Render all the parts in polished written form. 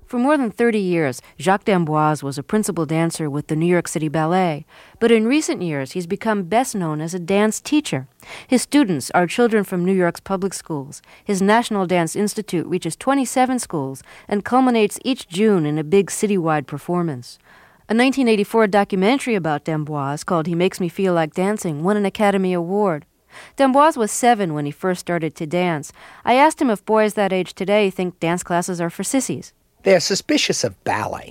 For more than 30 years, Jacques d'Amboise was a principal dancer with the New York City Ballet. But in recent years, he's become best known as a dance teacher. His students are children from New York's public schools. His National Dance Institute reaches 27 schools and culminates each June in a big citywide performance. A 1984 documentary about d'Amboise called He Makes Me Feel Like Dancing won an Academy Award. D'Amboise was 7 when he first started to dance. I asked him if boys that age today think dance classes are for sissies. They're suspicious of ballet,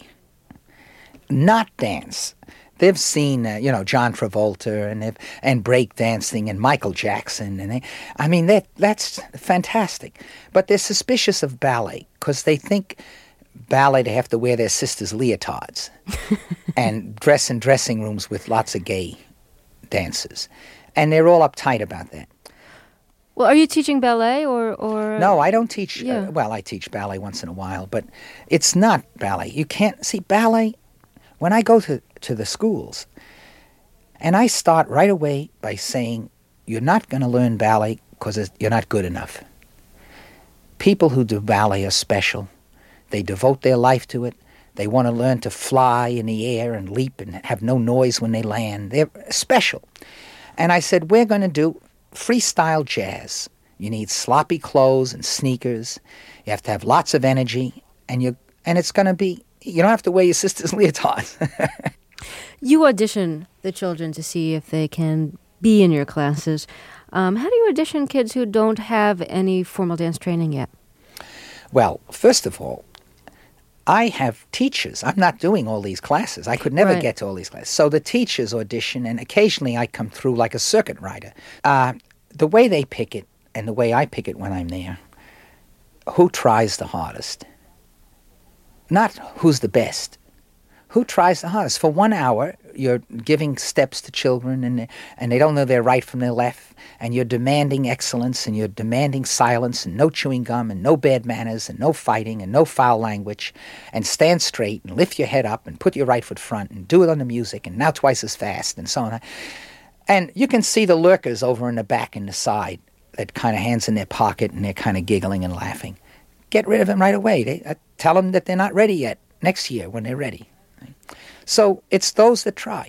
not dance. They've seen, John Travolta and break dancing and Michael Jackson. That's fantastic. But they're suspicious of ballet because they think ballet, they have to wear their sisters' leotards and dress in dressing rooms with lots of gay dancers. And they're all uptight about that. Well, are you teaching ballet or? No, I don't teach. Yeah. I teach ballet once in a while, but it's not ballet. You can't see ballet. When I go to the schools, and I start right away by saying, you're not going to learn ballet because you're not good enough. People who do ballet are special. They devote their life to it. They want to learn to fly in the air and leap and have no noise when they land. They're special. And I said, we're going to do freestyle jazz. You need sloppy clothes and sneakers. You have to have lots of energy, and it's going to be, you don't have to wear your sister's leotards. You audition the children to see if they can be in your classes. How do you audition kids who don't have any formal dance training yet? Well, first of all, I have teachers. I'm not doing all these classes. I could never get to all these classes. So the teachers audition, and occasionally I come through like a circuit rider. The way they pick it, and the way I pick it when I'm there, who tries the hardest? Not who's the best. Who tries the hardest? For 1 hour, you're giving steps to children, and they don't know their right from their left, and you're demanding excellence, and you're demanding silence, and no chewing gum, and no bad manners, and no fighting, and no foul language, and stand straight, and lift your head up, and put your right foot front, and do it on the music, and now twice as fast, and so on. And you can see the lurkers over in the back and the side, that kind of hands in their pocket, and they're kind of giggling and laughing. Get rid of them right away. Tell them that they're not ready yet, next year when they're ready. So it's those that try.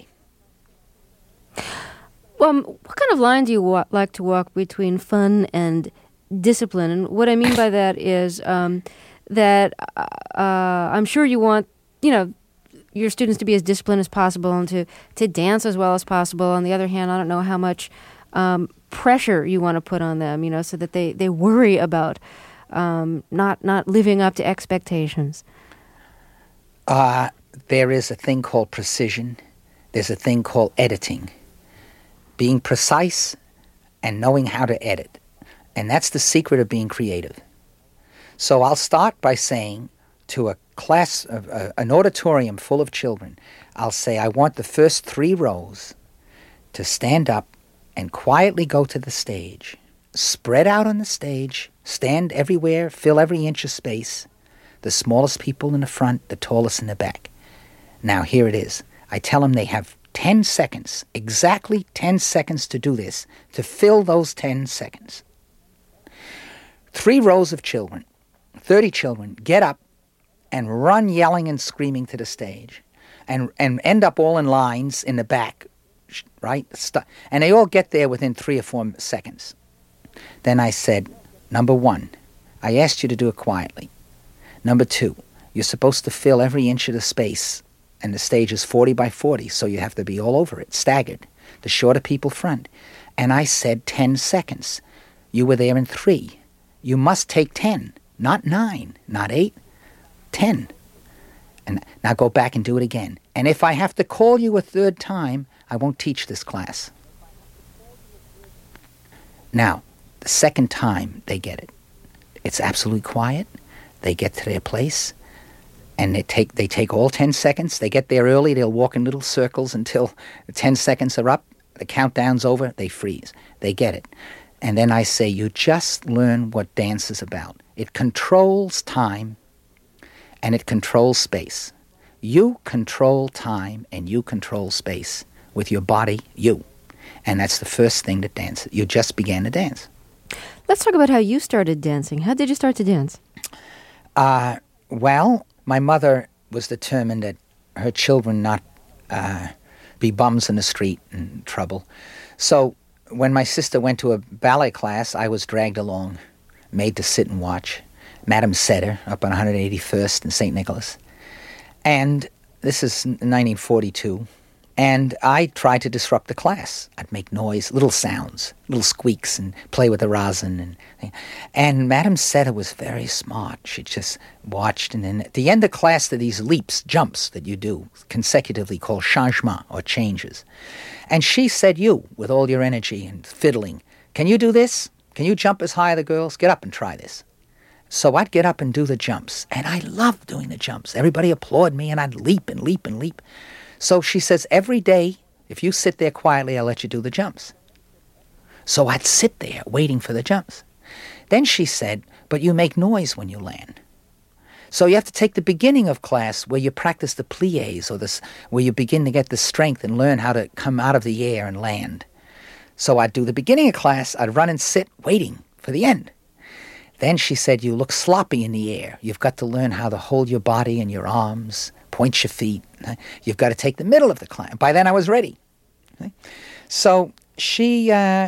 What kind of line do you like to walk between fun and discipline? And what I mean by that is that I'm sure you want, your students to be as disciplined as possible and to dance as well as possible. On the other hand, I don't know how much pressure you want to put on them, so that they worry about not living up to expectations. There is a thing called precision. There's a thing called editing. Being precise and knowing how to edit. And that's the secret of being creative. So I'll start by saying to a class, an auditorium full of children, I'll say, I want the first 3 rows to stand up and quietly go to the stage. Spread out on the stage, stand everywhere, fill every inch of space. The smallest people in the front, the tallest in the back. Now, here it is. I tell them they have 10 seconds, exactly 10 seconds to do this, to fill those 10 seconds. 3 rows of children, 30 children, get up and run yelling and screaming to the stage and end up all in lines in the back, right? And they all get there within 3 or 4 seconds. Then I said, number 1, I asked you to do it quietly. Number 2, you're supposed to fill every inch of the space, and the stage is 40 by 40, so you have to be all over it, staggered. The shorter people front. And I said 10 seconds. You were there in 3. You must take 10, not 9, not 8, 10. And now go back and do it again. And if I have to call you a 3rd time, I won't teach this class. Now, the 2nd time, they get it. It's absolutely quiet. They get to their place. And they take all 10 seconds. They get there early. They'll walk in little circles until the 10 seconds are up. The countdown's over. They freeze. They get it. And then I say, you just learn what dance is about. It controls time and it controls space. You control time and you control space with your body, you. And that's the first thing that dance. You just began to dance. Let's talk about how you started dancing. How did you start to dance? Well, my mother was determined that her children not be bums in the street and trouble. So when my sister went to a ballet class, I was dragged along, made to sit and watch. Madame Setter up on 181st in St. Nicholas. And this is 1942. And I tried to disrupt the class. I'd make noise, little sounds, little squeaks, and play with the rosin. And Madame Setter was very smart. She just watched, and then at the end of class, there are these leaps, jumps that you do consecutively called changement, or changes. And she said, you, with all your energy and fiddling, can you do this? Can you jump as high as the girls? Get up and try this. So I'd get up and do the jumps, and I loved doing the jumps. Everybody applauded me, and I'd leap and leap and leap. So she says, every day, if you sit there quietly, I'll let you do the jumps. So I'd sit there waiting for the jumps. Then she said, but you make noise when you land. So you have to take the beginning of class where you practice the pliés, or where you begin to get the strength and learn how to come out of the air and land. So I'd do the beginning of class, I'd run and sit waiting for the end. Then she said, you look sloppy in the air. You've got to learn how to hold your body and your arms, point your feet. You've got to take the middle of the class. By then I was ready. So she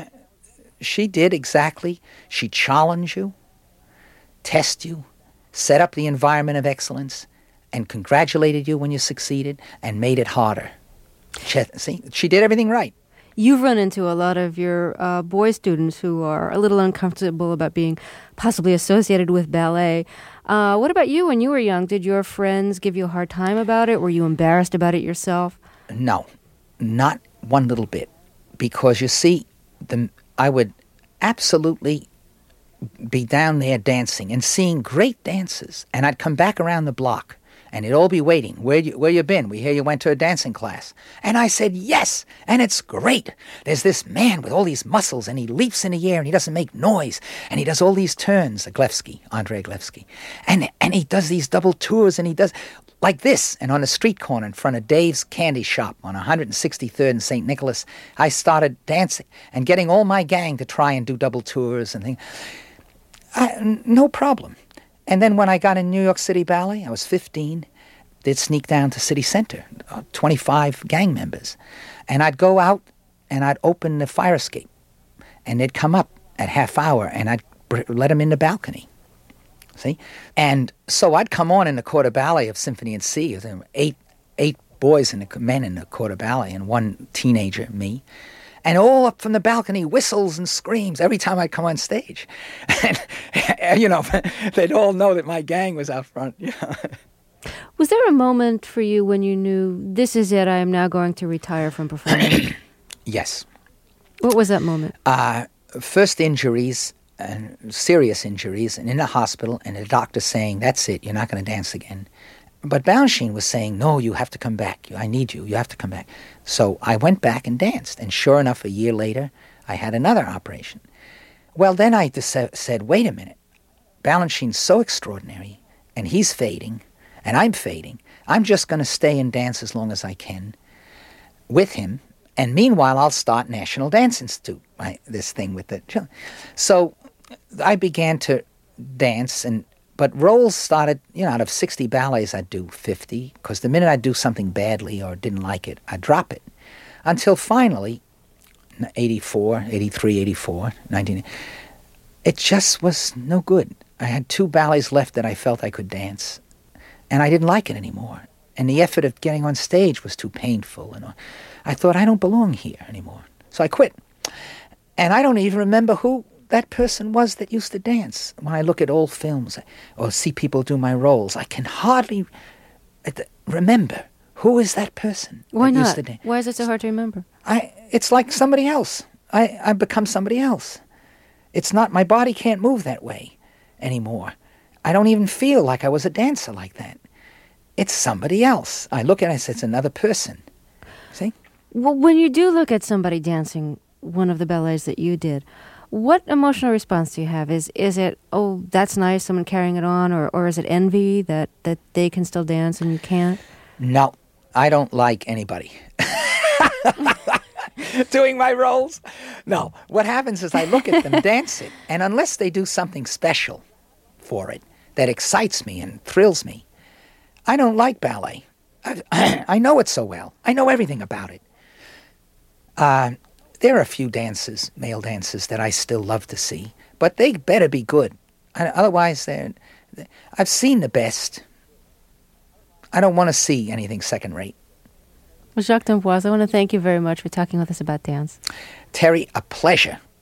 did exactly. She challenged you, test you, set up the environment of excellence, and congratulated you when you succeeded, and made it harder. See, she did everything right. You've run into a lot of your boy students who are a little uncomfortable about being possibly associated with ballet. What about you when you were young? Did your friends give you a hard time about it? Were you embarrassed about it yourself? No, not one little bit. Because you see, I would absolutely be down there dancing and seeing great dances. And I'd come back around the block. And they'd all be waiting. Where you been? We hear you went to a dancing class. And I said, yes, and it's great. There's this man with all these muscles, and he leaps in the air, and he doesn't make noise. And he does all these turns, Andrei Glevsky. And he does these double tours, and he does like this. And on the street corner in front of Dave's Candy Shop on 163rd and St. Nicholas, I started dancing and getting all my gang to try and do double tours and things. No problem. And then when I got in New York City Ballet, I was 15, they'd sneak down to City Center, 25 gang members. And I'd go out and I'd open the fire escape. And they'd come up at half hour and I'd let them in the balcony. See? And so I'd come on in the corps de ballet of Symphony and C. There were eight boys and men in the corps de ballet and one teenager, me. And all up from the balcony, whistles and screams every time I'd come on stage. And, they'd all know that my gang was out front. Was there a moment for you when you knew, this is it, I am now going to retire from performing? Yes. What was that moment? First injuries, serious injuries, and in the hospital, and the doctor saying, that's it, you're not going to dance again. But Balanchine was saying, no, you have to come back. I need you. You have to come back. So I went back and danced. And sure enough, a year later, I had another operation. Well, then I said, wait a minute. Balanchine's so extraordinary, and he's fading, and I'm fading. I'm just going to stay and dance as long as I can with him. And meanwhile, I'll start National Dance Institute, this thing with the children. So I began to dance, but roles started, out of 60 ballets, I'd do 50, because the minute I'd do something badly or didn't like it, I'd drop it. Until finally, 84, 83, 84, 19, it just was no good. I had 2 ballets left that I felt I could dance, and I didn't like it anymore. And the effort of getting on stage was too painful. And I thought, I don't belong here anymore. So I quit. And I don't even remember who that person was that used to dance. When I look at old films or see people do my roles, I can hardly remember who is that person. Why not? Why is it so hard to remember? It's like somebody else. I've become somebody else. It's not, my body can't move that way anymore. I don't even feel like I was a dancer like that. It's somebody else. I look at it and say, it's another person. See? Well, when you do look at somebody dancing one of the ballets that you did, what emotional response do you have? Is it, oh, that's nice, someone carrying it on, or is it envy that they can still dance and you can't? No, I don't like anybody doing my roles. No, what happens is I look at them dancing, and unless they do something special for it that excites me and thrills me, I don't like ballet. I know it so well. I know everything about it. There are a few dances, male dances, that I still love to see, but they better be good. Otherwise, I've seen the best. I don't want to see anything second-rate. Well, Jacques d'Amboise, I want to thank you very much for talking with us about dance. Terry, a pleasure.